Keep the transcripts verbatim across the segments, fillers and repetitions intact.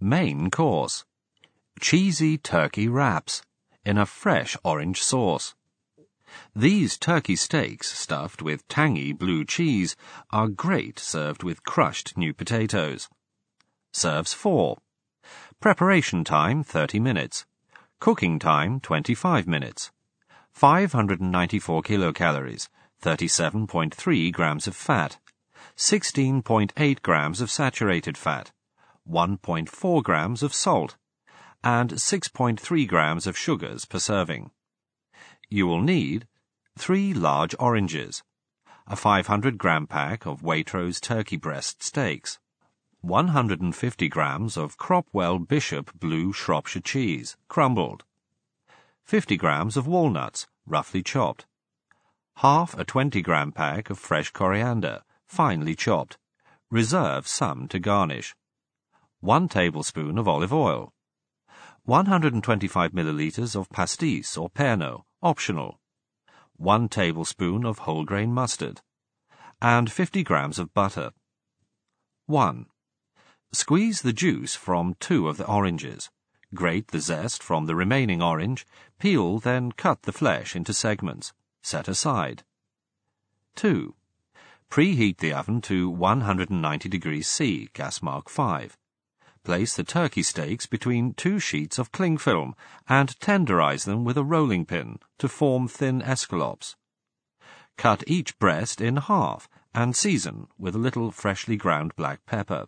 Main course. Cheesy turkey wraps in a fresh orange sauce. These turkey steaks stuffed with tangy blue cheese are great served with crushed new potatoes. Serves four. Preparation time thirty minutes. Cooking time twenty-five minutes. five hundred ninety-four kilocalories, thirty-seven point three grams of fat, sixteen point eight grams of saturated fat, one point four grams of salt, and six point three grams of sugars per serving. You will need three large oranges, a five hundred gram pack of Waitrose turkey breast steaks, one hundred fifty grams of Cropwell Bishop Blue Shropshire cheese, crumbled, fifty grams of walnuts, roughly chopped, half a twenty gram pack of fresh coriander, finely chopped. Reserve some to garnish. One tablespoon of olive oil, one hundred twenty-five milliliters of pastis or Pernod, optional, one tablespoon of whole grain mustard, and fifty grams of butter. one. Squeeze the juice from two of the oranges. Grate the zest from the remaining orange, peel, then cut the flesh into segments. Set aside. two. Preheat the oven to one hundred ninety degrees C, gas mark five. Place the turkey steaks between two sheets of cling film and tenderize them with a rolling pin to form thin escallops. Cut each breast in half and season with a little freshly ground black pepper.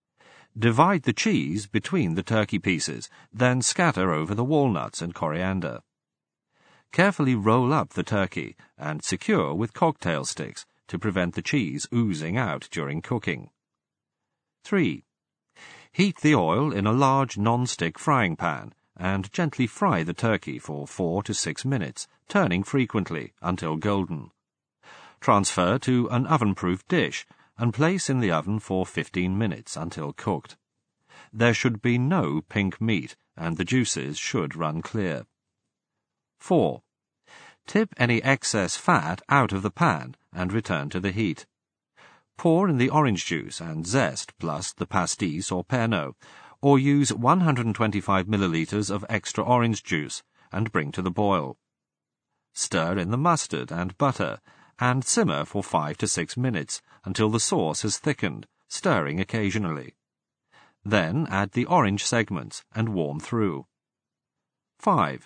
Divide the cheese between the turkey pieces, then scatter over the walnuts and coriander. Carefully roll up the turkey and secure with cocktail sticks to prevent the cheese oozing out during cooking. three. Heat the oil in a large non-stick frying pan and gently fry the turkey for four to six minutes, turning frequently until golden. Transfer to an oven-proof dish and place in the oven for fifteen minutes until cooked. There should be no pink meat and the juices should run clear. four. Tip any excess fat out of the pan and return to the heat. Pour in the orange juice and zest plus the pastis or Pernod, or use one hundred twenty-five milliliters of extra orange juice and bring to the boil. Stir in the mustard and butter and simmer for five to six minutes until the sauce has thickened, stirring occasionally. Then add the orange segments and warm through. five.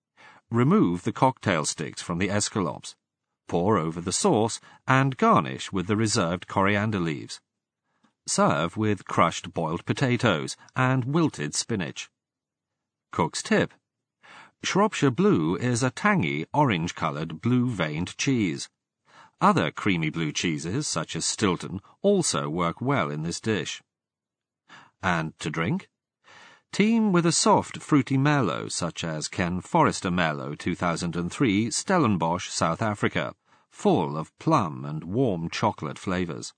Remove the cocktail sticks from the escallops. Pour over the sauce and garnish with the reserved coriander leaves. Serve with crushed boiled potatoes and wilted spinach. Cook's tip. Shropshire Blue is a tangy, orange-coloured, blue-veined cheese. Other creamy blue cheeses, such as Stilton, also work well in this dish. And to drink? Team with a soft, fruity Merlot, such as Ken Forrester Merlot two thousand three, Stellenbosch, South Africa, full of plum and warm chocolate flavours.